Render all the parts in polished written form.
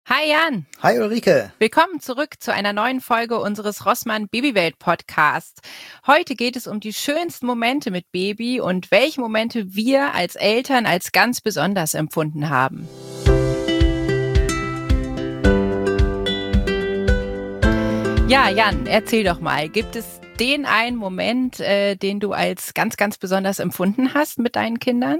Hi Jan, Hi Ulrike. willkommen zurück zu einer neuen Folge unseres Rossmann Babywelt Podcasts. Heute geht es um die schönsten Momente mit Baby und welche Momente wir als Eltern als ganz besonders empfunden haben. Ja, Jan, erzähl doch mal, gibt es den einen Moment, den du als ganz, ganz besonders empfunden hast mit deinen Kindern?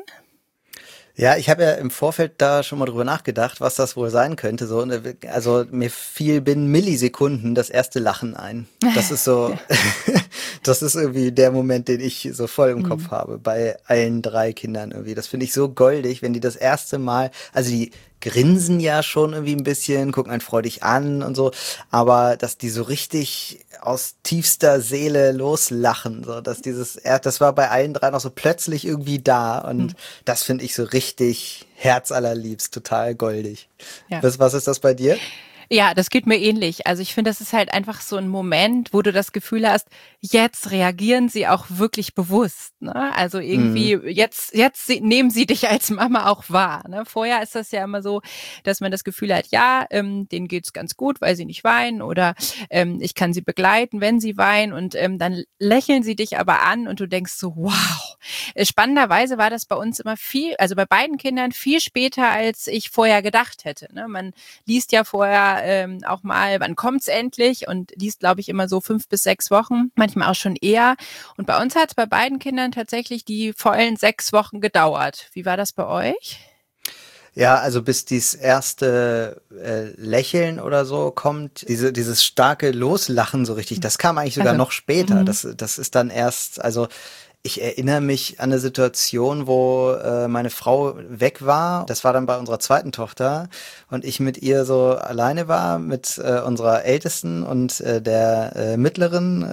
Ja, ich habe ja im Vorfeld da schon mal drüber nachgedacht, was das wohl sein könnte. So, also mir fiel binnen Millisekunden das erste Lachen ein. Das ist so, Ja. das ist irgendwie der Moment, den ich so voll im Kopf Mhm. habe bei allen drei Kindern irgendwie. Das finde ich so goldig, wenn die das erste Mal, also die grinsen ja schon irgendwie ein bisschen, gucken einen freudig an und so, aber dass die so richtig aus tiefster Seele loslachen, so, dass das war bei allen drei noch so plötzlich irgendwie da und das finde ich so richtig herzallerliebst, total goldig. Ja. Was ist das bei dir? Ja, das geht mir ähnlich. Also ich finde, das ist halt einfach so ein Moment, wo du das Gefühl hast, jetzt reagieren sie auch wirklich bewusst. Ne? Also irgendwie, Mhm. nehmen sie dich als Mama auch wahr. Ne? Vorher ist das ja immer so, dass man das Gefühl hat, ja, denen geht's ganz gut, weil sie nicht weinen oder ich kann sie begleiten, wenn sie weinen und dann lächeln sie dich aber an und du denkst so, wow. Spannenderweise war das bei uns immer also bei beiden Kindern viel später, als ich vorher gedacht hätte. Ne? Man liest ja vorher auch mal, wann kommt's endlich und liest, glaube ich, immer so 5 bis 6 Wochen, manchmal auch schon eher. Und bei uns hat es bei beiden Kindern tatsächlich die vollen 6 Wochen gedauert. Wie war das bei euch? Ja, also bis dieses erste Lächeln oder so kommt, dieses starke Loslachen so richtig, das kam eigentlich sogar Also, noch später. mhm. Das ist dann erst, also ich erinnere mich an eine Situation, wo meine Frau weg war. Das war dann bei unserer zweiten Tochter und ich mit ihr so alleine war, mit unserer Ältesten und der mittleren.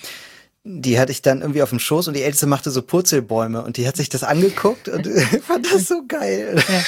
Die hatte ich dann irgendwie auf dem Schoß und die Älteste machte so Purzelbäume und die hat sich das angeguckt und fand das so geil. Ja,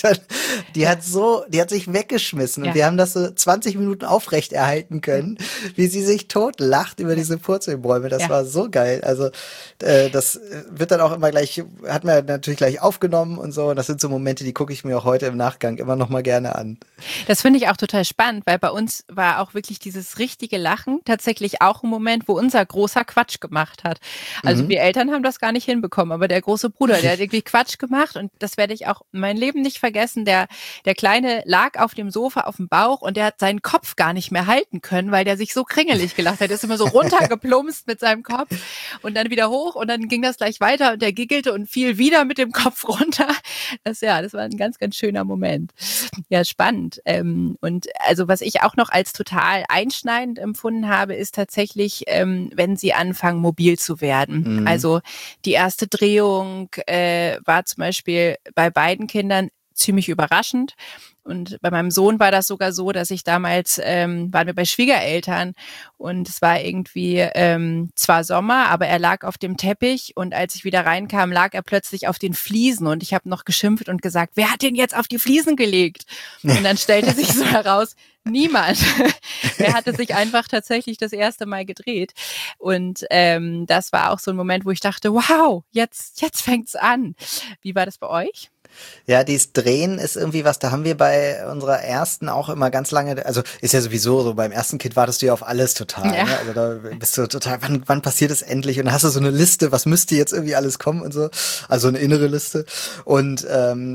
ja, Die hat sich weggeschmissen und ja, wir haben das so 20 Minuten aufrecht erhalten können, wie sie sich tot lacht über ja, diese Purzelbäume. Das ja. war so geil. Also das wird dann auch immer gleich, hat man natürlich gleich aufgenommen und so. Und das sind so Momente, die gucke ich mir auch heute im Nachgang immer noch mal gerne an. Das finde ich auch total spannend, weil bei uns war auch wirklich dieses richtige Lachen tatsächlich auch ein Moment, wo unser Großer Quatsch gemacht hat. Also Mhm. wir Eltern haben das gar nicht hinbekommen, aber der große Bruder, der hat irgendwie Quatsch gemacht und das werde ich auch mein Leben nicht vergessen. Der Kleine lag auf dem Sofa auf dem Bauch und der hat seinen Kopf gar nicht mehr halten können, weil der sich so kringelig gelacht hat. Der ist immer so runtergeplumpst mit seinem Kopf und dann wieder hoch und dann ging das gleich weiter und der giggelte und fiel wieder mit dem Kopf runter. Das war ein ganz, ganz schöner Moment. Ja, spannend. Und also was ich auch noch als total einschneidend empfunden habe, ist tatsächlich, wenn sie anfangen, mobil zu werden. Mhm. Also die erste Drehung war zum Beispiel bei beiden Kindern ziemlich überraschend. Und bei meinem Sohn war das sogar so, dass ich damals, waren wir bei Schwiegereltern und es war irgendwie zwar Sommer, aber er lag auf dem Teppich und als ich wieder reinkam, lag er plötzlich auf den Fliesen und ich habe noch geschimpft und gesagt, wer hat den jetzt auf die Fliesen gelegt? Und dann stellte sich so heraus, niemand. Er hatte sich einfach tatsächlich das erste Mal gedreht. Und das war auch so ein Moment, wo ich dachte, wow, jetzt fängt's an. Wie war das bei euch? Ja, dieses Drehen ist irgendwie was, da haben wir bei unserer ersten auch immer ganz lange, also ist ja sowieso so, beim ersten Kind wartest du ja auf alles total, Ja. ne? Also da bist du total, wann passiert es endlich? Und dann hast du so eine Liste, was müsste jetzt irgendwie alles kommen und so, also eine innere Liste. Und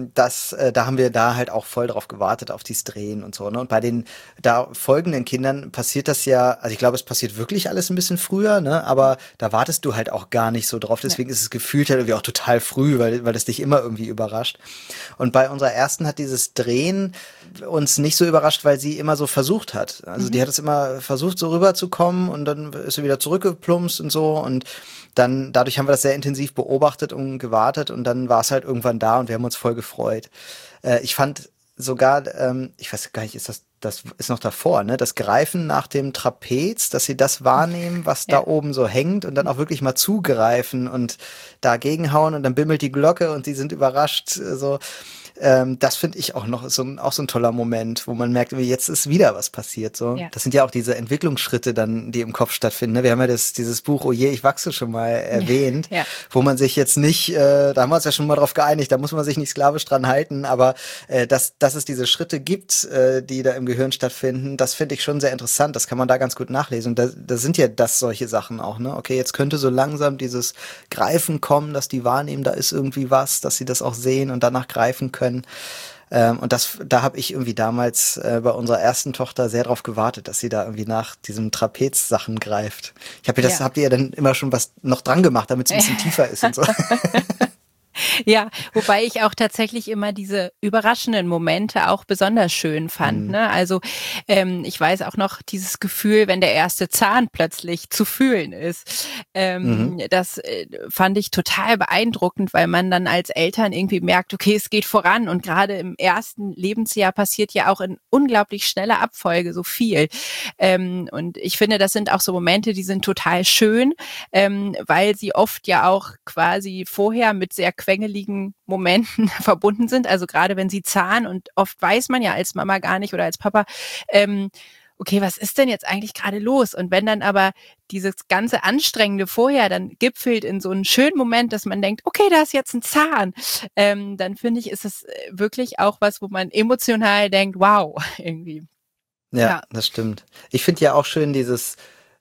da haben wir da halt auch voll drauf gewartet, auf dieses Drehen und so, ne? Und bei den da folgenden Kindern passiert das ja, also ich glaube, es passiert wirklich alles ein bisschen früher, ne? Aber da wartest du halt auch gar nicht so drauf, Ja. deswegen ist es gefühlt halt irgendwie auch total früh, weil es dich immer irgendwie überrascht. Und bei unserer ersten hat dieses Drehen uns nicht so überrascht, weil sie immer so versucht hat. Also Mhm. die hat es immer versucht, so rüberzukommen und dann ist sie wieder zurückgeplumpst und so. Und dann, dadurch haben wir das sehr intensiv beobachtet und gewartet und dann war es halt irgendwann da und wir haben uns voll gefreut. Ich fand sogar, ich weiß gar nicht, das ist noch davor, ne? Das Greifen nach dem Trapez, dass sie das wahrnehmen, was Ja. da oben so hängt und dann auch wirklich mal zugreifen und dagegen hauen und dann bimmelt die Glocke und die sind überrascht, so. Das finde ich auch noch auch so ein toller Moment, wo man merkt, jetzt ist wieder was passiert. So. Ja. Das sind ja auch diese Entwicklungsschritte dann, die im Kopf stattfinden. Ne? Wir haben ja dieses Buch Oh je, ich wachse schon mal erwähnt, Ja. wo man sich jetzt nicht, da haben wir uns ja schon mal drauf geeinigt, da muss man sich nicht sklavisch dran halten, aber dass es diese Schritte gibt, die da im Gehirn stattfinden, das finde ich schon sehr interessant. Das kann man da ganz gut nachlesen. Da sind ja solche Sachen auch, ne? Okay, jetzt könnte so langsam dieses Greifen kommen, dass die wahrnehmen, da ist irgendwie was, dass sie das auch sehen und danach greifen können. Und da habe ich irgendwie damals bei unserer ersten Tochter sehr drauf gewartet, dass sie da irgendwie nach diesem Trapez-Sachen greift. Habt ihr ja dann immer schon was noch dran gemacht, damit es ein bisschen tiefer ist und so. Ja, wobei ich auch tatsächlich immer diese überraschenden Momente auch besonders schön fand. Ne? Also ich weiß auch noch dieses Gefühl, wenn der erste Zahn plötzlich zu fühlen ist. Das fand ich total beeindruckend, weil man dann als Eltern irgendwie merkt, okay, es geht voran und gerade im ersten Lebensjahr passiert ja auch in unglaublich schneller Abfolge so viel. Und ich finde, das sind auch so Momente, die sind total schön, weil sie oft ja auch quasi vorher mit sehr quengeligen Momenten verbunden sind. Also gerade wenn sie zahnen und oft weiß man ja als Mama gar nicht oder als Papa, okay, was ist denn jetzt eigentlich gerade los? Und wenn dann aber dieses ganze Anstrengende vorher dann gipfelt in so einen schönen Moment, dass man denkt, okay, da ist jetzt ein Zahn, dann finde ich, ist es wirklich auch was, wo man emotional denkt, wow, irgendwie. Ja, das stimmt. Ich finde ja auch schön dieses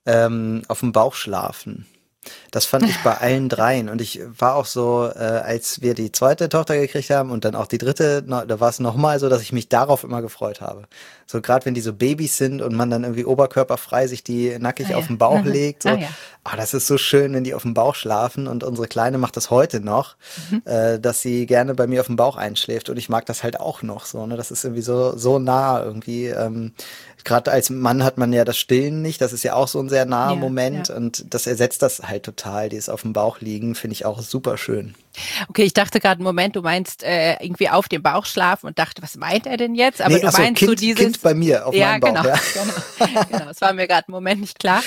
auf dem Bauch schlafen. Das fand ich bei allen dreien. Und ich war auch so, als wir die zweite Tochter gekriegt haben und dann auch die dritte, da war es nochmal so, dass ich mich darauf immer gefreut habe. So gerade wenn die so Babys sind und man dann irgendwie oberkörperfrei sich die nackig auf den Bauch legt. So. Das ist so schön, wenn die auf dem Bauch schlafen. Und unsere Kleine macht das heute noch, dass sie gerne bei mir auf dem Bauch einschläft. Und ich mag das halt auch noch so. Ne? Das ist irgendwie so nah irgendwie. Gerade als Mann hat man ja das Stillen nicht. Das ist ja auch so ein sehr naher Moment. Ja. Und das ersetzt das halt total. Dieses auf dem Bauch liegen finde ich auch super schön. Okay, ich dachte gerade, Moment, du meinst irgendwie auf dem Bauch schlafen und dachte, was meint er denn jetzt? Aber nee, du meinst so dieses... Kind bei mir auf meinem Bauch. Genau. Das war mir gerade im Moment nicht klar.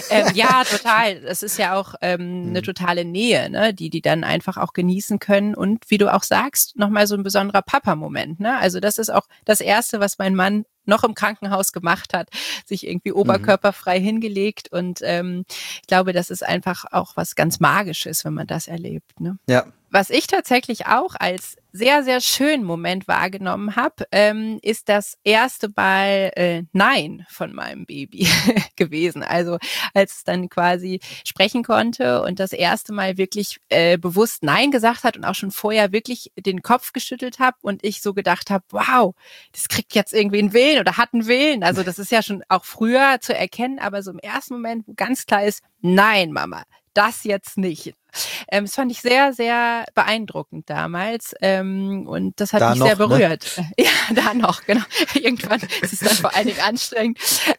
Ja, total. Das ist ja auch eine totale Nähe, ne? die dann einfach auch genießen können. Und wie du auch sagst, nochmal so ein besonderer Papa-Moment. Ne? Also das ist auch das Erste, was mein Mann noch im Krankenhaus gemacht hat, sich irgendwie oberkörperfrei hingelegt. Und ich glaube, das ist einfach auch was ganz Magisches, wenn man das erlebt. Ne? Ja. Was ich tatsächlich auch als sehr, sehr schönen Moment wahrgenommen habe, ist das erste Mal Nein von meinem Baby gewesen. Also als es dann quasi sprechen konnte und das erste Mal wirklich bewusst Nein gesagt hat und auch schon vorher wirklich den Kopf geschüttelt habe und ich so gedacht habe, wow, das kriegt jetzt irgendwie einen Willen oder hat einen Willen. Also das ist ja schon auch früher zu erkennen, aber so im ersten Moment, wo ganz klar ist, nein, Mama, das jetzt nicht. Das fand ich sehr, sehr beeindruckend damals und das hat mich sehr berührt. Ne? Ja, da noch, genau. Irgendwann ist es dann vor allen Dingen anstrengend.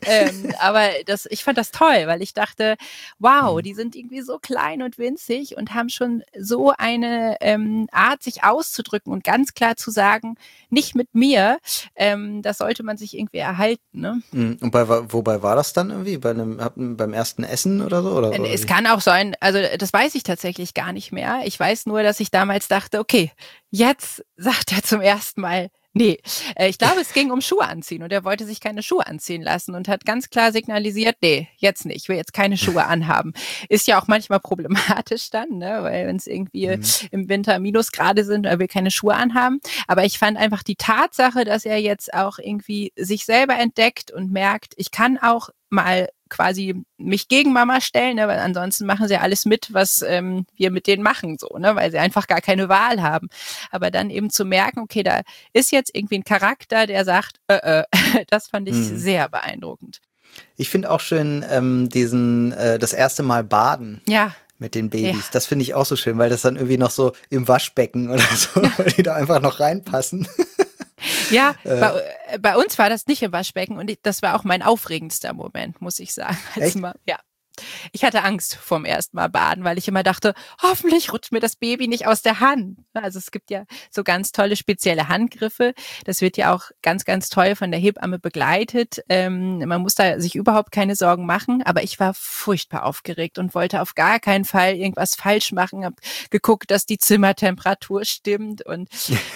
Aber ich fand das toll, weil ich dachte, wow, die sind irgendwie so klein und winzig und haben schon so eine Art, sich auszudrücken und ganz klar zu sagen, nicht mit mir. Das sollte man sich irgendwie erhalten. Ne? Und wobei war das dann irgendwie? Beim ersten Essen oder so? Oder es kann auch sein, also das weiß ich tatsächlich gar nicht mehr. Ich weiß nur, dass ich damals dachte, okay, jetzt sagt er zum ersten Mal nee. Ich glaube, es ging um Schuhe anziehen und er wollte sich keine Schuhe anziehen lassen und hat ganz klar signalisiert, nee, jetzt nicht, ich will jetzt keine Schuhe anhaben. Ist ja auch manchmal problematisch dann, ne? Weil wenn es irgendwie im Winter Minusgrade sind, er will keine Schuhe anhaben. Aber ich fand einfach die Tatsache, dass er jetzt auch irgendwie sich selber entdeckt und merkt, ich kann auch mal quasi mich gegen Mama stellen, ne, weil ansonsten machen sie alles mit, was wir mit denen machen, so, ne, weil sie einfach gar keine Wahl haben. Aber dann eben zu merken, okay, da ist jetzt irgendwie ein Charakter, der sagt, das fand ich sehr beeindruckend. Ich finde auch schön das erste Mal baden. Ja. Mit den Babys. Ja. Das finde ich auch so schön, weil das dann irgendwie noch so im Waschbecken oder so, weil die da einfach noch reinpassen. Ja, bei uns war das nicht im Waschbecken und das war auch mein aufregendster Moment, muss ich sagen. Echt? Ja. Ich hatte Angst vorm ersten Mal baden, weil ich immer dachte, hoffentlich rutscht mir das Baby nicht aus der Hand. Also es gibt ja so ganz tolle spezielle Handgriffe. Das wird ja auch ganz, ganz toll von der Hebamme begleitet. Man muss da sich überhaupt keine Sorgen machen. Aber ich war furchtbar aufgeregt und wollte auf gar keinen Fall irgendwas falsch machen. Hab geguckt, dass die Zimmertemperatur stimmt. Und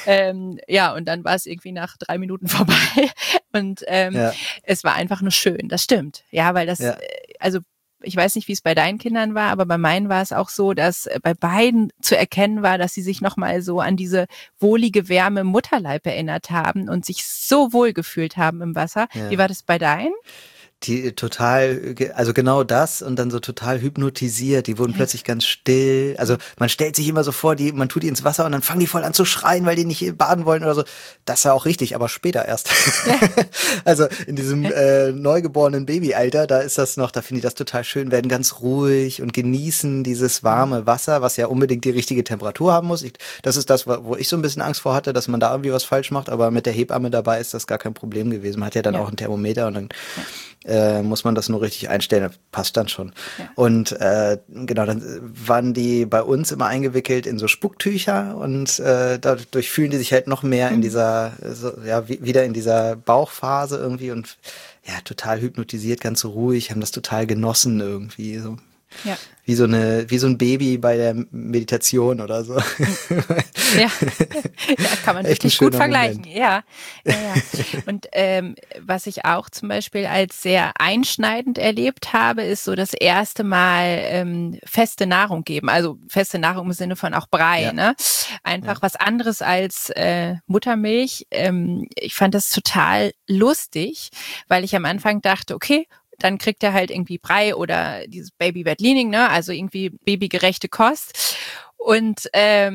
ja, und dann war es irgendwie nach 3 Minuten vorbei. Und Ja, es war einfach nur schön. Das stimmt. Ja, weil das, ja. also ich weiß nicht, wie es bei deinen Kindern war, aber bei meinen war es auch so, dass bei beiden zu erkennen war, dass sie sich nochmal so an diese wohlige Wärme im Mutterleib erinnert haben und sich so wohl gefühlt haben im Wasser. Wie Ja. war das bei deinen? Die total, also genau das und dann so total hypnotisiert. Die wurden Ja. plötzlich ganz still. Also man stellt sich immer so vor, man tut die ins Wasser und dann fangen die voll an zu schreien, weil die nicht baden wollen oder so. Das war auch richtig, aber später erst. Ja. Also in diesem neugeborenen Babyalter, da ist das noch, da finde ich das total schön, werden ganz ruhig und genießen dieses warme Wasser, was ja unbedingt die richtige Temperatur haben muss. Das ist das, wo ich so ein bisschen Angst vor hatte, dass man da irgendwie was falsch macht, aber mit der Hebamme dabei ist das gar kein Problem gewesen. Man hat ja dann Ja. auch ein Thermometer und dann Ja. muss man das nur richtig einstellen, das passt dann schon. Ja. Und genau, dann waren die bei uns immer eingewickelt in so Spucktücher und dadurch fühlen die sich halt noch mehr in dieser, wieder in dieser Bauchphase irgendwie und ja, total hypnotisiert, ganz so ruhig, haben das total genossen irgendwie, so. Ja. Wie so ein Baby bei der Meditation oder so. Ja. Ja, kann man Echt ein wirklich gut schöner vergleichen. Moment. Ja, ja, ja. Und was ich auch zum Beispiel als sehr einschneidend erlebt habe, ist so das erste Mal feste Nahrung geben. Also feste Nahrung im Sinne von auch Brei, Ja, ne? Einfach ja. was anderes als Muttermilch. Ich fand das total lustig, weil ich am Anfang dachte, okay, dann kriegt er halt irgendwie Brei oder dieses Baby Back Leaning, ne? Also irgendwie babygerechte Kost. Und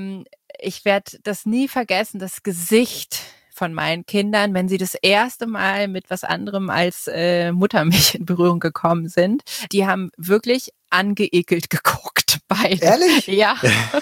ich werde das nie vergessen, das Gesicht von meinen Kindern, wenn sie das erste Mal mit was anderem als Muttermilch in Berührung gekommen sind. Die haben wirklich angeekelt geguckt, beide. Ehrlich? Ja.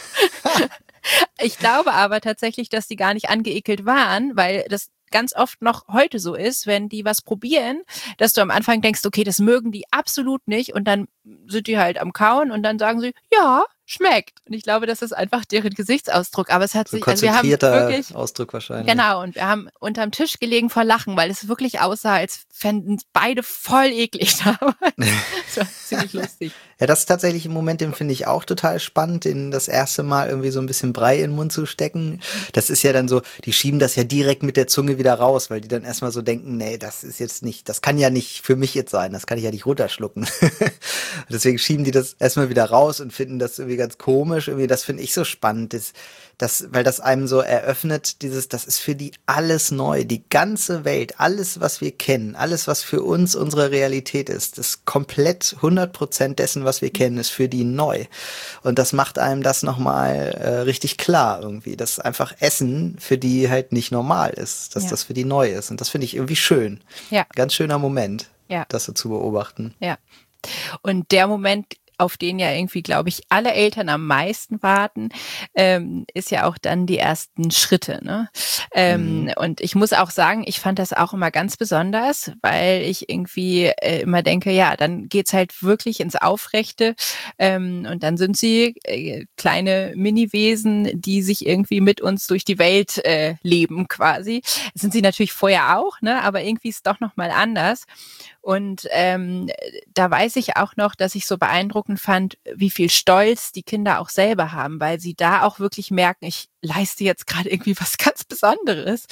Ich glaube aber tatsächlich, dass die gar nicht angeekelt waren, weil das ganz oft noch heute so ist, wenn die was probieren, dass du am Anfang denkst, okay, das mögen die absolut nicht und dann sind die halt am Kauen und dann sagen sie, ja, schmeckt. Und ich glaube, das ist einfach deren Gesichtsausdruck. Aber es hat So sich, also wir haben konzentrierter wirklich, Ausdruck wahrscheinlich. genau, und wir haben unterm Tisch gelegen vor Lachen, weil es wirklich aussah, als fänden es beide voll eklig damals. Das war ziemlich lustig. Ja, das ist tatsächlich ein Moment, den finde ich auch total spannend, den das erste Mal irgendwie so ein bisschen Brei in den Mund zu stecken. Das ist ja dann so, die schieben das ja direkt mit der Zunge wieder raus, weil die dann erstmal so denken, nee, das ist jetzt nicht, das kann ja nicht für mich jetzt sein, das kann ich ja nicht runterschlucken. Deswegen schieben die das erstmal wieder raus und finden das irgendwie ganz komisch. Irgendwie, das finde ich so spannend, weil das einem so eröffnet, das ist für die alles neu, die ganze Welt, alles, was wir kennen, alles, was für uns unsere Realität ist, das komplett 100% dessen, was wir kennen, ist für die neu. Und das macht einem das nochmal richtig klar irgendwie, dass einfach Essen für die halt nicht normal ist, dass Ja. das für die neu ist. Und das finde ich irgendwie schön. Ja, Ganz schöner Moment, ja, das so zu beobachten. ja. Und der Moment, auf den ja irgendwie, glaube ich, alle Eltern am meisten warten, ist ja auch dann die ersten Schritte. Ne? Und ich muss auch sagen, ich fand das auch immer ganz besonders, weil ich irgendwie immer denke, ja, dann geht's halt wirklich ins Aufrechte und dann sind sie kleine Mini-Wesen, die sich irgendwie mit uns durch die Welt leben quasi. Das sind sie natürlich vorher auch, ne? Aber irgendwie ist es doch nochmal anders. Und da weiß ich auch noch, dass ich so beeindruckend fand, wie viel Stolz die Kinder auch selber haben, weil sie da auch wirklich merken, ich leiste jetzt gerade irgendwie was ganz Besonderes.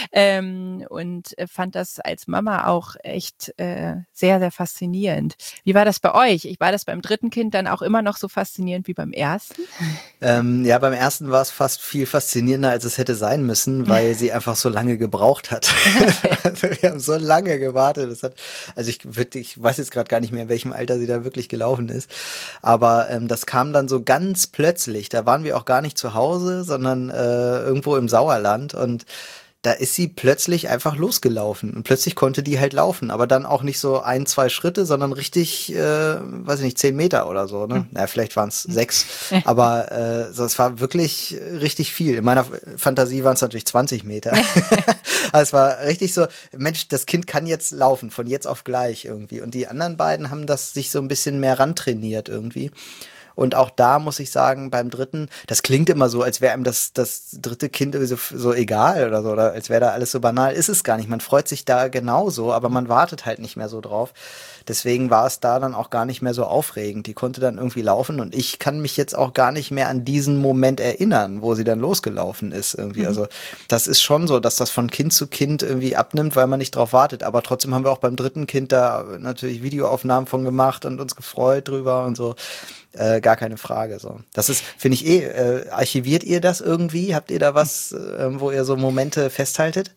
Und fand das als Mama auch echt sehr, sehr faszinierend. Wie war das bei euch? War das beim dritten Kind dann auch immer noch so faszinierend wie beim ersten? Ja, beim ersten war es fast viel faszinierender, als es hätte sein müssen, weil sie einfach so lange gebraucht hat. Also wir haben so lange gewartet. Also ich weiß jetzt gerade gar nicht mehr, in welchem Alter sie da wirklich gelaufen ist. Aber das kam dann so ganz plötzlich. Da waren wir auch gar nicht zu Hause, sondern irgendwo im Sauerland. Und da ist sie plötzlich einfach losgelaufen und plötzlich konnte die halt laufen, aber dann auch nicht so 1, 2 Schritte, sondern richtig, weiß ich nicht, 10 Meter oder so, ne? Naja, vielleicht waren es 6, aber so, es war wirklich richtig viel. In meiner Fantasie waren es natürlich 20 Meter. Also es war richtig so, Mensch, das Kind kann jetzt laufen, von jetzt auf gleich irgendwie. Und die anderen beiden haben das sich so ein bisschen mehr rantrainiert irgendwie. Und auch da muss ich sagen, beim dritten, das klingt immer so, als wäre einem das dritte Kind so egal oder so, oder als wäre da alles so banal. Ist es gar nicht. Man freut sich da genauso, aber man wartet halt nicht mehr so drauf. Deswegen war es da dann auch gar nicht mehr so aufregend. Die konnte dann irgendwie laufen und ich kann mich jetzt auch gar nicht mehr an diesen Moment erinnern, wo sie dann losgelaufen ist irgendwie. Also das ist schon so, dass das von Kind zu Kind irgendwie abnimmt, weil man nicht drauf wartet. Aber trotzdem haben wir auch beim dritten Kind da natürlich Videoaufnahmen von gemacht und uns gefreut drüber und so. Gar keine Frage. So. Das ist, finde ich archiviert ihr das irgendwie? Habt ihr da was, wo ihr so Momente festhaltet?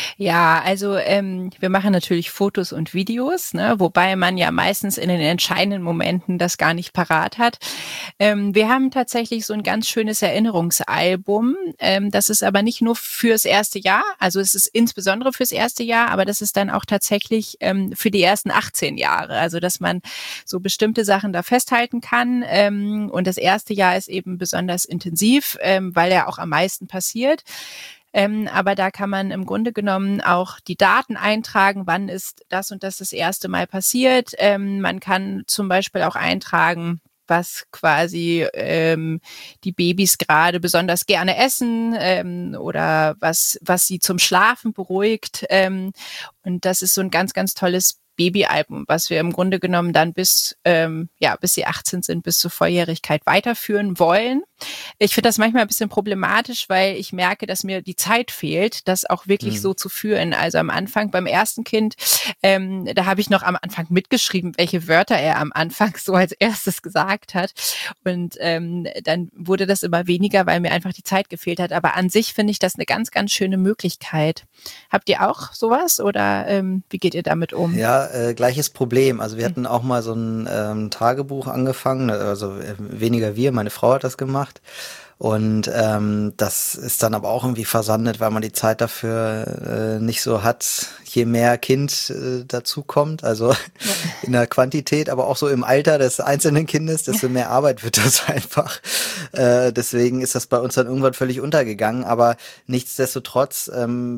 Ja, also wir machen natürlich Fotos und Videos, ne, wobei man ja meistens in den entscheidenden Momenten das gar nicht parat hat. Wir haben tatsächlich so ein ganz schönes Erinnerungsalbum. Das ist aber nicht nur fürs erste Jahr, also es ist insbesondere fürs erste Jahr, aber das ist dann auch tatsächlich für die ersten 18 Jahre. Also dass man so bestimmte Sachen da festhalten kann. Und das erste Jahr ist eben besonders intensiv, weil ja auch am meisten passiert. Aber da kann man im Grunde genommen auch die Daten eintragen, wann ist das und das erste Mal passiert. Man kann zum Beispiel auch eintragen, was quasi die Babys gerade besonders gerne essen oder was sie zum Schlafen beruhigt. Und das ist so ein ganz, ganz tolles Babyalbum, was wir im Grunde genommen dann bis sie 18 sind, bis zur Volljährigkeit weiterführen wollen. Ich finde das manchmal ein bisschen problematisch, weil ich merke, dass mir die Zeit fehlt, das auch wirklich so zu führen. Also am Anfang beim ersten Kind, da habe ich noch am Anfang mitgeschrieben, welche Wörter er am Anfang so als erstes gesagt hat. Und dann wurde das immer weniger, weil mir einfach die Zeit gefehlt hat. Aber an sich finde ich das eine ganz, ganz schöne Möglichkeit. Habt ihr auch sowas oder wie geht ihr damit um? Ja, gleiches Problem. Also wir hatten auch mal so ein Tagebuch angefangen, also weniger wir, meine Frau hat das gemacht. Und das ist dann aber auch irgendwie versandet, weil man die Zeit dafür nicht so hat, je mehr Kind dazu kommt, also in der Quantität, aber auch so im Alter des einzelnen Kindes, desto mehr Arbeit wird das einfach. Deswegen ist das bei uns dann irgendwann völlig untergegangen, aber nichtsdestotrotz,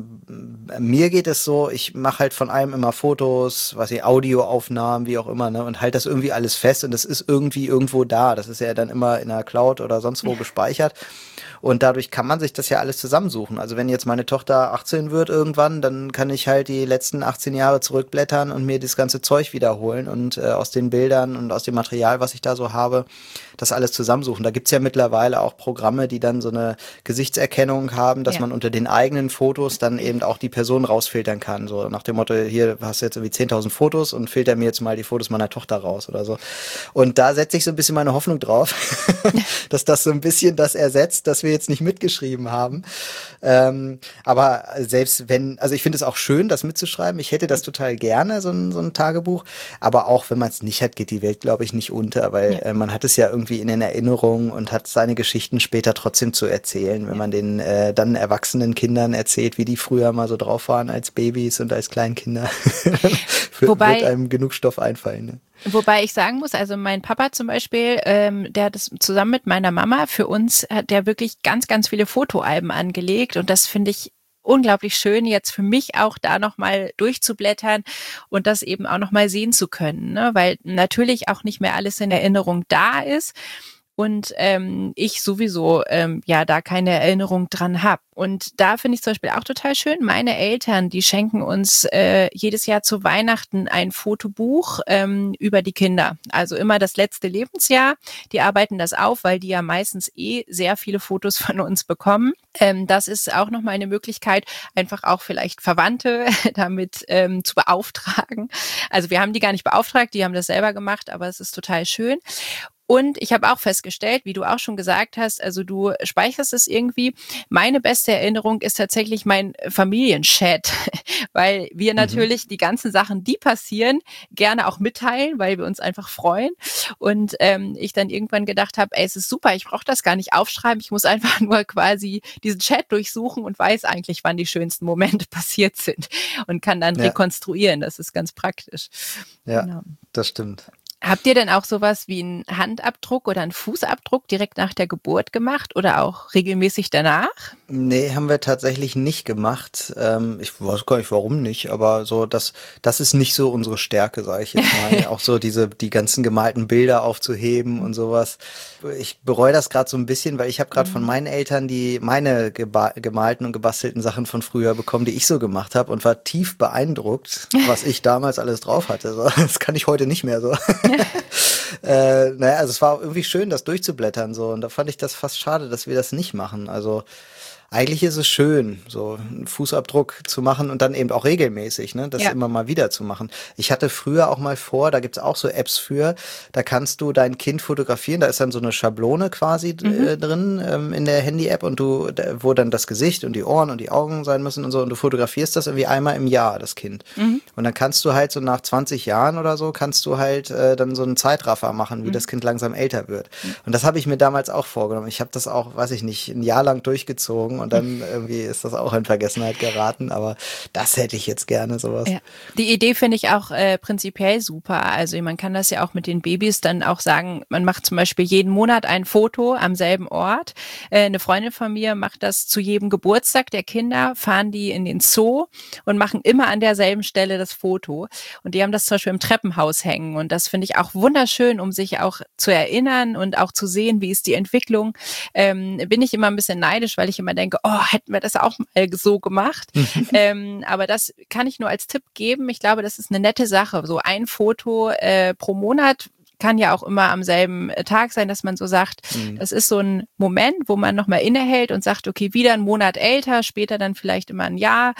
mir geht es so, ich mache halt von allem immer Fotos, Audioaufnahmen, wie auch immer, ne, und halt das irgendwie alles fest und das ist irgendwie irgendwo da. Das ist ja dann immer in der Cloud oder sonst wo gespeichert. Und dadurch kann man sich das ja alles zusammensuchen. Also wenn jetzt meine Tochter 18 wird irgendwann, dann kann ich halt die letzten 18 Jahre zurückblättern und mir das ganze Zeug wiederholen und aus den Bildern und aus dem Material, was ich da so habe, das alles zusammensuchen. Da gibt's ja mittlerweile auch Programme, die dann so eine Gesichtserkennung haben, dass man unter den eigenen Fotos dann eben auch die Person rausfiltern kann. So nach dem Motto, hier hast du jetzt irgendwie 10.000 Fotos und filter mir jetzt mal die Fotos meiner Tochter raus oder so. Und da setze ich so ein bisschen meine Hoffnung drauf, dass das so ein bisschen das ersetzt, dass wir jetzt nicht mitgeschrieben haben. Aber selbst wenn, also ich finde es auch schön, das mitzuschreiben. Ich hätte das total gerne, so ein Tagebuch. Aber auch wenn man es nicht hat, geht die Welt, glaube ich, nicht unter, weil man hat es ja irgendwie in den Erinnerungen und hat seine Geschichten später trotzdem zu erzählen, wenn man den dann erwachsenen Kindern erzählt, wie die früher mal so drauf waren als Babys und als Kleinkinder. Wird einem genug Stoff einfallen. Ne? Wobei ich sagen muss, also mein Papa zum Beispiel, der hat das zusammen mit meiner Mama, für uns hat der wirklich ganz, ganz viele Fotoalben angelegt und das finde ich unglaublich schön, jetzt für mich auch da nochmal durchzublättern und das eben auch nochmal sehen zu können, ne? Weil natürlich auch nicht mehr alles in Erinnerung da ist. Und ich sowieso da keine Erinnerung dran habe. Und da finde ich zum Beispiel auch total schön, meine Eltern, die schenken uns jedes Jahr zu Weihnachten ein Fotobuch über die Kinder. Also immer das letzte Lebensjahr. Die arbeiten das auf, weil die ja meistens sehr viele Fotos von uns bekommen. Das ist auch nochmal eine Möglichkeit, einfach auch vielleicht Verwandte damit zu beauftragen. Also wir haben die gar nicht beauftragt, die haben das selber gemacht, aber es ist total schön. Und ich habe auch festgestellt, wie du auch schon gesagt hast, also du speicherst es irgendwie. Meine beste Erinnerung ist tatsächlich mein Familienchat, weil wir natürlich die ganzen Sachen, die passieren, gerne auch mitteilen, weil wir uns einfach freuen. Und ich dann irgendwann gedacht habe, ey, es ist super, ich brauche das gar nicht aufschreiben, ich muss einfach nur quasi diesen Chat durchsuchen und weiß eigentlich, wann die schönsten Momente passiert sind und kann dann rekonstruieren. Das ist ganz praktisch. Ja, Genau. das stimmt. Habt ihr denn auch sowas wie einen Handabdruck oder einen Fußabdruck direkt nach der Geburt gemacht oder auch regelmäßig danach? Nee, haben wir tatsächlich nicht gemacht. Ich weiß gar nicht, warum nicht, aber so, das ist nicht so unsere Stärke, sage ich jetzt mal. Auch so die ganzen gemalten Bilder aufzuheben und sowas. Ich bereue das gerade so ein bisschen, weil ich habe gerade von meinen Eltern meine gemalten und gebastelten Sachen von früher bekommen, die ich so gemacht habe und war tief beeindruckt, was ich damals alles drauf hatte. So, das kann ich heute nicht mehr so. Naja, also es war irgendwie schön, das durchzublättern so und da fand ich das fast schade, dass wir das nicht machen. Also eigentlich ist es schön, so einen Fußabdruck zu machen und dann eben auch regelmäßig, ne, das immer mal wieder zu machen. Ich hatte früher auch mal vor, da gibt's auch so Apps für, da kannst du dein Kind fotografieren, da ist dann so eine Schablone quasi drin in der Handy-App und wo dann das Gesicht und die Ohren und die Augen sein müssen und so und du fotografierst das irgendwie einmal im Jahr, das Kind. Und dann kannst du halt so nach 20 Jahren oder so, kannst du halt dann so einen Zeitraffer machen, wie das Kind langsam älter wird. Und das habe ich mir damals auch vorgenommen. Ich habe das auch, weiß ich nicht, ein Jahr lang durchgezogen und dann irgendwie ist das auch in Vergessenheit geraten, aber das hätte ich jetzt gerne, sowas. Ja. Die Idee finde ich auch prinzipiell super. Also man kann das ja auch mit den Babys dann auch sagen, man macht zum Beispiel jeden Monat ein Foto am selben Ort. Eine Freundin von mir macht das zu jedem Geburtstag der Kinder, fahren die in den Zoo und machen immer an derselben Stelle das Foto. Und die haben das zum Beispiel im Treppenhaus hängen und das finde ich auch wunderschön, um sich auch zu erinnern und auch zu sehen, wie ist die Entwicklung. Bin ich immer ein bisschen neidisch, weil ich immer denke, oh, hätten wir das auch mal so gemacht. Aber das kann ich nur als Tipp geben. Ich glaube, das ist eine nette Sache. So ein Foto pro Monat kann ja auch immer am selben Tag sein, dass man so sagt, das ist so ein Moment, wo man nochmal innehält und sagt, okay, wieder einen Monat älter, später dann vielleicht immer ein Jahr.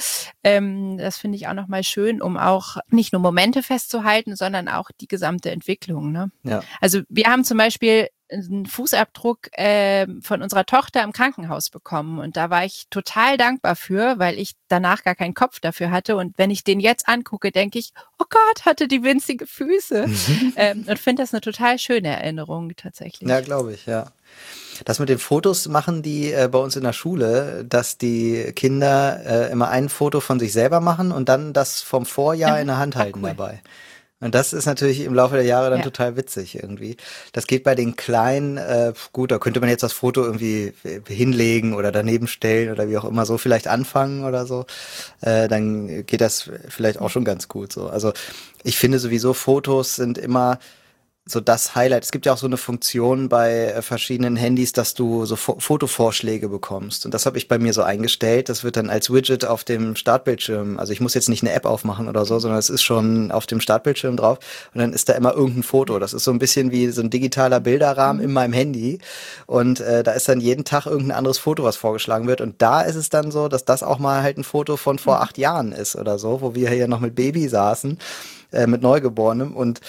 Das finde ich auch nochmal schön, um auch nicht nur Momente festzuhalten, sondern auch die gesamte Entwicklung. Ne? Ja. Also wir haben zum Beispiel einen Fußabdruck von unserer Tochter im Krankenhaus bekommen und da war ich total dankbar für, weil ich danach gar keinen Kopf dafür hatte und wenn ich den jetzt angucke, denke ich, oh Gott, hatte die winzige Füße und finde das eine total schöne Erinnerung tatsächlich. Ja, glaube ich, ja. Das mit den Fotos machen die bei uns in der Schule, dass die Kinder immer ein Foto von sich selber machen und dann das vom Vorjahr in der Hand halten dabei. Und das ist natürlich im Laufe der Jahre dann total witzig irgendwie. Das geht bei den Kleinen, gut, da könnte man jetzt das Foto irgendwie hinlegen oder daneben stellen oder wie auch immer so vielleicht anfangen oder so. Dann geht das vielleicht auch schon ganz gut so. Also ich finde sowieso Fotos sind immer so das Highlight. Es gibt ja auch so eine Funktion bei verschiedenen Handys, dass du so Fotovorschläge bekommst. Und das habe ich bei mir so eingestellt. Das wird dann als Widget auf dem Startbildschirm, also ich muss jetzt nicht eine App aufmachen oder so, sondern es ist schon auf dem Startbildschirm drauf. Und dann ist da immer irgendein Foto. Das ist so ein bisschen wie so ein digitaler Bilderrahmen in meinem Handy. Und da ist dann jeden Tag irgendein anderes Foto, was vorgeschlagen wird. Und da ist es dann so, dass das auch mal halt ein Foto von vor 8 Jahren ist oder so, wo wir hier noch mit Baby saßen, mit Neugeborenem. Und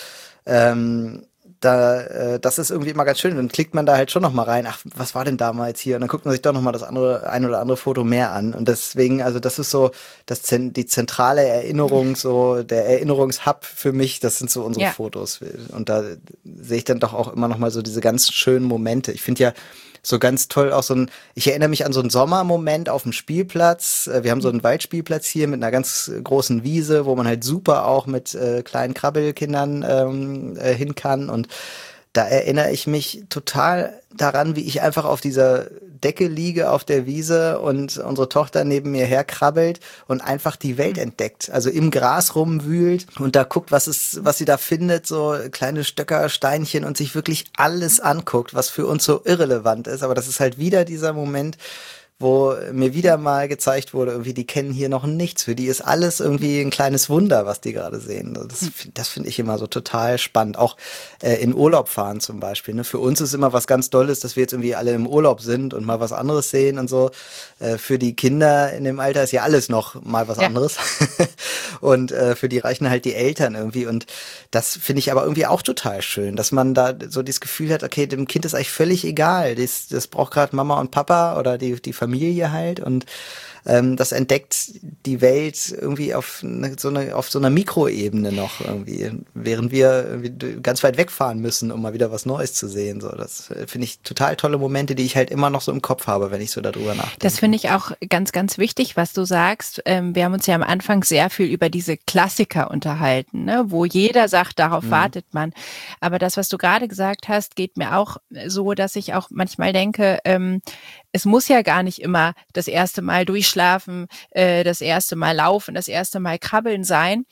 das ist irgendwie immer ganz schön. Dann klickt man da halt schon noch mal rein. Ach, was war denn damals hier? Und dann guckt man sich doch noch mal das ein oder andere Foto mehr an. Und deswegen, also das ist so die zentrale Erinnerung, so der Erinnerungshub für mich. Das sind so unsere Fotos. Und da sehe ich dann doch auch immer noch mal so diese ganz schönen Momente. Ich finde ja so ganz toll auch ich erinnere mich an so einen Sommermoment auf dem Spielplatz. Wir haben so einen Waldspielplatz hier mit einer ganz großen Wiese, wo man halt super auch mit kleinen Krabbelkindern hin kann. Und da erinnere ich mich total daran, wie ich einfach auf dieser Decke liege auf der Wiese und unsere Tochter neben mir herkrabbelt und einfach die Welt entdeckt. Also im Gras rumwühlt und da guckt, was sie da findet, so kleine Stöcker, Steinchen und sich wirklich alles anguckt, was für uns so irrelevant ist. Aber das ist halt wieder dieser Moment, wo mir wieder mal gezeigt wurde, irgendwie, die kennen hier noch nichts. Für die ist alles irgendwie ein kleines Wunder, was die gerade sehen. Das finde ich immer so total spannend. Auch in Urlaub fahren zum Beispiel. Ne? Für uns ist immer was ganz Tolles, dass wir jetzt irgendwie alle im Urlaub sind und mal was anderes sehen und so. Für die Kinder in dem Alter ist ja alles noch mal was anderes. Und für die reichen halt die Eltern irgendwie. Und das finde ich aber irgendwie auch total schön, dass man da so das Gefühl hat, okay, dem Kind ist eigentlich völlig egal. Das braucht gerade Mama und Papa oder die Familie halt. Und das entdeckt die Welt irgendwie auf so einer Mikroebene noch irgendwie, während wir irgendwie ganz weit wegfahren müssen, um mal wieder was Neues zu sehen. So, das finde ich total tolle Momente, die ich halt immer noch so im Kopf habe, wenn ich so darüber nachdenke. Das finde ich auch ganz, ganz wichtig, was du sagst. Wir haben uns ja am Anfang sehr viel über diese Klassiker unterhalten, ne? Wo jeder sagt, darauf wartet man. Aber das, was du gerade gesagt hast, geht mir auch so, dass ich auch manchmal denke, es muss ja gar nicht immer das erste Mal durchschlafen, das erste Mal laufen, das erste Mal krabbeln sein.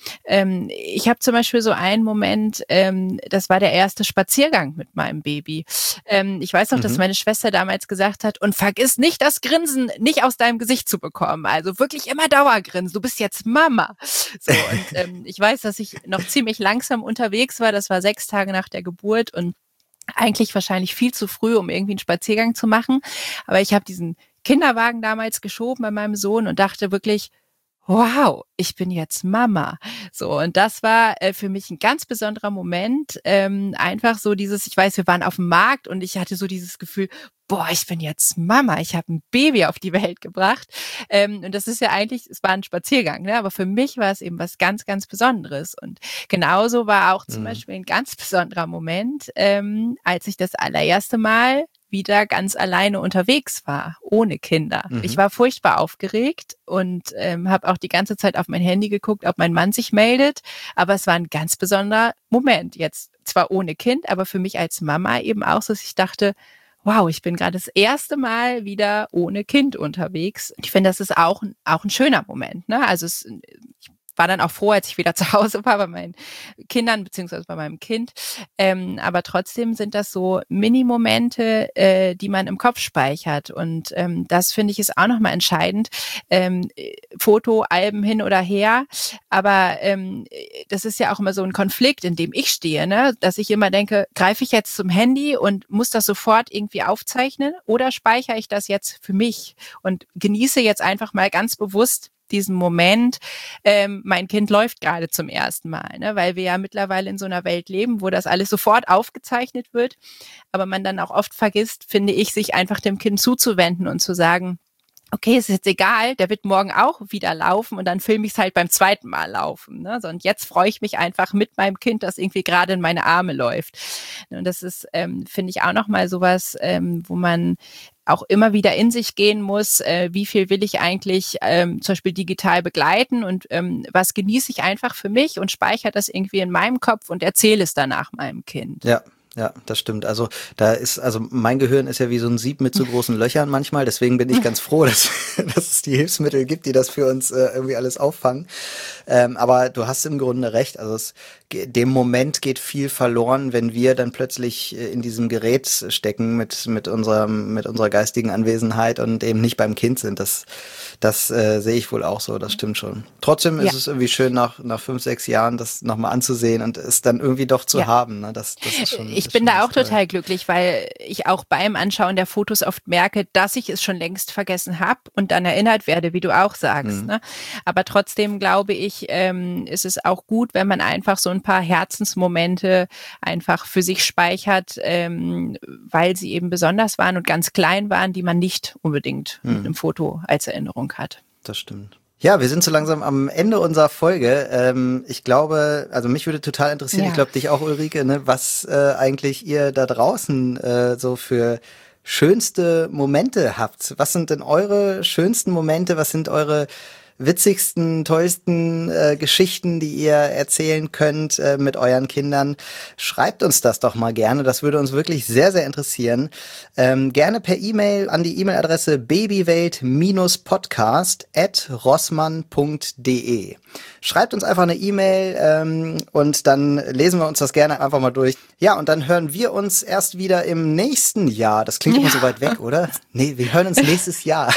Ich habe zum Beispiel so einen Moment, das war der erste Spaziergang mit meinem Baby. Ich weiß noch, dass meine Schwester damals gesagt hat, und vergiss nicht, das Grinsen nicht aus deinem Gesicht zu bekommen. Also wirklich immer Dauergrinsen. Du bist jetzt Mama. So, und ich weiß, dass ich noch ziemlich langsam unterwegs war. Das war 6 Tage nach der Geburt und eigentlich wahrscheinlich viel zu früh, um irgendwie einen Spaziergang zu machen. Aber ich habe diesen Kinderwagen damals geschoben bei meinem Sohn und dachte wirklich, wow, ich bin jetzt Mama. So, und das war für mich ein ganz besonderer Moment. Einfach so dieses, ich weiß, wir waren auf dem Markt und ich hatte so dieses Gefühl, boah, ich bin jetzt Mama, ich habe ein Baby auf die Welt gebracht. Und das ist ja eigentlich, es war ein Spaziergang, ne? Aber für mich war es eben was ganz, ganz Besonderes. Und genauso war auch zum Beispiel ein ganz besonderer Moment, als ich das allererste Mal wieder ganz alleine unterwegs war, ohne Kinder. Ich war furchtbar aufgeregt und habe auch die ganze Zeit auf mein Handy geguckt, ob mein Mann sich meldet. Aber es war ein ganz besonderer Moment. Jetzt zwar ohne Kind, aber für mich als Mama eben auch so, dass ich dachte, wow, ich bin gerade das erste Mal wieder ohne Kind unterwegs. Ich finde, das ist auch ein schöner Moment, ne? Also ich war dann auch froh, als ich wieder zu Hause war bei meinen Kindern beziehungsweise bei meinem Kind. Aber trotzdem sind das so Mini-Momente, die man im Kopf speichert. Und das finde ich ist auch nochmal entscheidend. Fotoalben hin oder her. Aber das ist ja auch immer so ein Konflikt, in dem ich stehe, ne? Dass ich immer denke, greife ich jetzt zum Handy und muss das sofort irgendwie aufzeichnen oder speichere ich das jetzt für mich und genieße jetzt einfach mal ganz bewusst diesen Moment, mein Kind läuft gerade zum ersten Mal, ne? Weil wir ja mittlerweile in so einer Welt leben, wo das alles sofort aufgezeichnet wird, aber man dann auch oft vergisst, finde ich, sich einfach dem Kind zuzuwenden und zu sagen, okay, es ist jetzt egal, der wird morgen auch wieder laufen und dann filme ich es halt beim zweiten Mal laufen. Ne? So, und jetzt freue ich mich einfach mit meinem Kind, das irgendwie gerade in meine Arme läuft. Und das ist, finde ich, auch nochmal sowas, wo man auch immer wieder in sich gehen muss, wie viel will ich eigentlich zum Beispiel digital begleiten und was genieße ich einfach für mich und speichere das irgendwie in meinem Kopf und erzähle es danach meinem Kind. Ja. Ja, das stimmt. Also mein Gehirn ist ja wie so ein Sieb mit so großen Löchern manchmal. Deswegen bin ich ganz froh, dass es die Hilfsmittel gibt, die das für uns irgendwie alles auffangen. Aber du hast im Grunde recht. Also dem Moment geht viel verloren, wenn wir dann plötzlich in diesem Gerät stecken mit unserer geistigen Anwesenheit und eben nicht beim Kind sind. Das sehe ich wohl auch so. Das stimmt schon. Trotzdem ist es irgendwie schön, nach 5, 6 Jahren das nochmal anzusehen und es dann irgendwie doch zu haben. Ne? Das ist schon. Ich bin da auch total glücklich, weil ich auch beim Anschauen der Fotos oft merke, dass ich es schon längst vergessen habe und dann erinnert werde, wie du auch sagst. Ne? Aber trotzdem glaube ich, ist es auch gut, wenn man einfach so ein paar Herzensmomente einfach für sich speichert, weil sie eben besonders waren und ganz klein waren, die man nicht unbedingt mit einem Foto als Erinnerung hat. Das stimmt. Ja, wir sind so langsam am Ende unserer Folge. Ich glaube, also mich würde total interessieren, ich glaube dich auch, Ulrike, ne, was eigentlich ihr da draußen so für schönste Momente habt. Was sind denn eure schönsten Momente? Was sind eure witzigsten, tollsten Geschichten, die ihr erzählen könnt mit euren Kindern. Schreibt uns das doch mal gerne. Das würde uns wirklich sehr, sehr interessieren. Gerne per E-Mail an die E-Mail-Adresse babywelt-podcast@rossmann.de. Schreibt uns einfach eine E-Mail und dann lesen wir uns das gerne einfach mal durch. Ja, und dann hören wir uns erst wieder im nächsten Jahr. Das klingt immer so weit weg, oder? Nee, wir hören uns nächstes Jahr.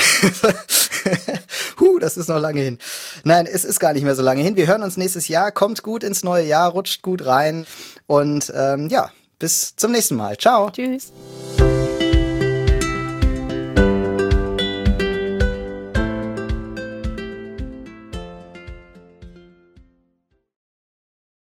Das ist noch lange hin. Nein, es ist gar nicht mehr so lange hin. Wir hören uns nächstes Jahr. Kommt gut ins neue Jahr, rutscht gut rein und bis zum nächsten Mal. Ciao. Tschüss.